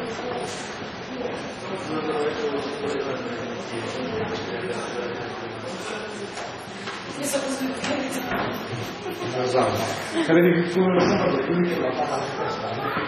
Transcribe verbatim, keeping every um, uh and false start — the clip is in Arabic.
Esatto. Se vedi il tuo, quindi la fa la